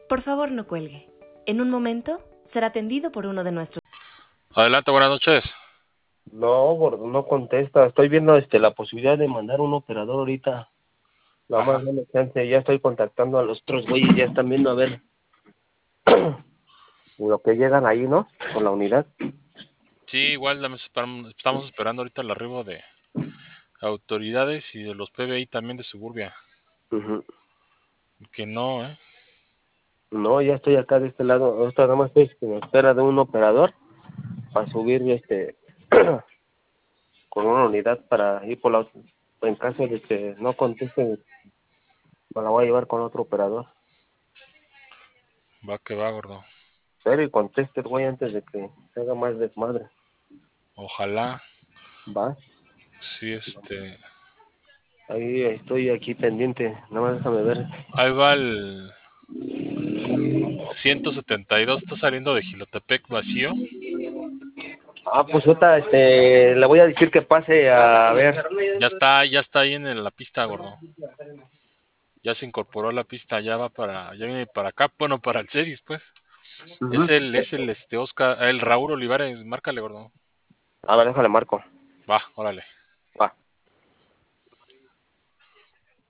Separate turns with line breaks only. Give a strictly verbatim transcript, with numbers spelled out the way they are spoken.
Por favor, no cuelgue. En un momento será atendido por uno de nuestros...
Adelante, buenas noches.
No, gordo, no contesta. Estoy viendo este la posibilidad de mandar un operador ahorita. Nada
Ajá.
más dame chance. Ya estoy contactando a los otros güeyes, ya están viendo a ver lo que llegan ahí, ¿no? Con la unidad.
Sí, igual dame- esperam- estamos esperando ahorita el arribo de autoridades y de los P B I también de Suburbia.
Ujú.
Que no, ¿eh?
No, ya estoy acá de este lado. Ahorita nada más estoy en espera de un operador para subir este con una unidad para ir por la otra. En caso de que no conteste, me la voy a llevar con otro operador.
Va que va, gordo.
Pero y conteste el güey antes de que se haga más desmadre.
Ojalá.
Va.
Sí, este...
Ahí estoy aquí pendiente. Nada más déjame ver.
Ahí va el ciento setenta y dos, está saliendo de Jilotepec vacío.
Ah, pues ahorita este, le voy a decir que pase a ver.
Ya está, ya está ahí en la pista, gordo. Ya se incorporó a la pista, ya va para, ya viene para acá, bueno, para el Ceris, pues. Es
Ujú.
el, es el este Oscar, el Raúl Olivares, márcale, gordo.
A ver, déjale marco.
Va, órale.
Va.